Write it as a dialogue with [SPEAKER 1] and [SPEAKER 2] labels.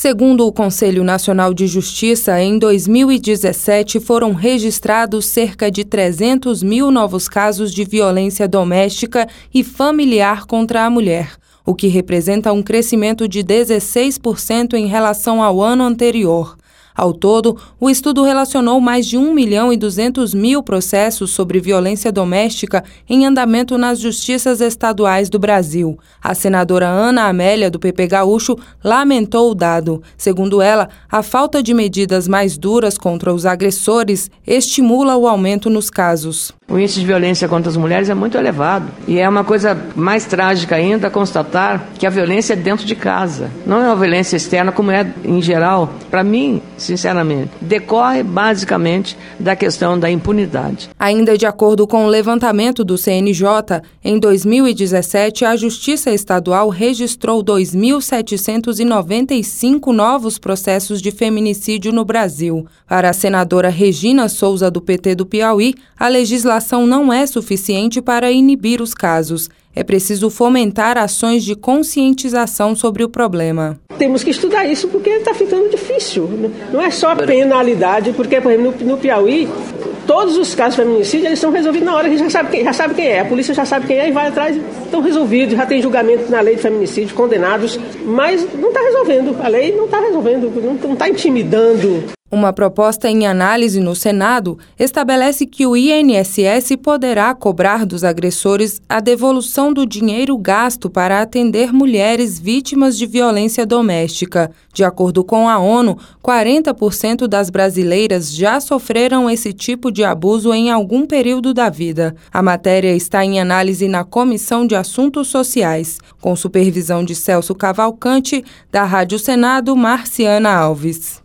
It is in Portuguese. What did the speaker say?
[SPEAKER 1] Segundo o Conselho Nacional de Justiça, em 2017 foram registrados cerca de 300 mil novos casos de violência doméstica e familiar contra a mulher, o que representa um crescimento de 16% em relação ao ano anterior. Ao todo, o estudo relacionou mais de 1.200.000 processos sobre violência doméstica em andamento nas justiças estaduais do Brasil. A senadora Ana Amélia, do PP Gaúcho, lamentou o dado. Segundo ela, a falta de medidas mais duras contra os agressores estimula o aumento nos casos.
[SPEAKER 2] O índice de violência contra as mulheres é muito elevado. E é uma coisa mais trágica ainda constatar que a violência é dentro de casa. Não é uma violência externa como é em geral. Para mim, sinceramente, decorre basicamente da questão da impunidade.
[SPEAKER 1] Ainda de acordo com o levantamento do CNJ, em 2017, a Justiça Estadual registrou 2.795 novos processos de feminicídio no Brasil. Para a senadora Regina Souza, do PT do Piauí, a legislação não é suficiente para inibir os casos. É preciso fomentar ações de conscientização sobre o problema.
[SPEAKER 3] Temos que estudar isso porque está ficando difícil. Não é só a penalidade, porque, por exemplo, no Piauí, todos os casos de feminicídio eles são resolvidos na hora, a gente já sabe quem é, a polícia já sabe quem é e vai atrás, estão resolvidos, já tem julgamento na lei de feminicídio, condenados, mas não está resolvendo, a lei não está resolvendo, não está intimidando.
[SPEAKER 1] Uma proposta em análise no Senado estabelece que o INSS poderá cobrar dos agressores a devolução do dinheiro gasto para atender mulheres vítimas de violência doméstica. De acordo com a ONU, 40% das brasileiras já sofreram esse tipo de abuso em algum período da vida. A matéria está em análise na Comissão de Assuntos Sociais, com supervisão de Celso Cavalcante, da Rádio Senado, Marciana Alves.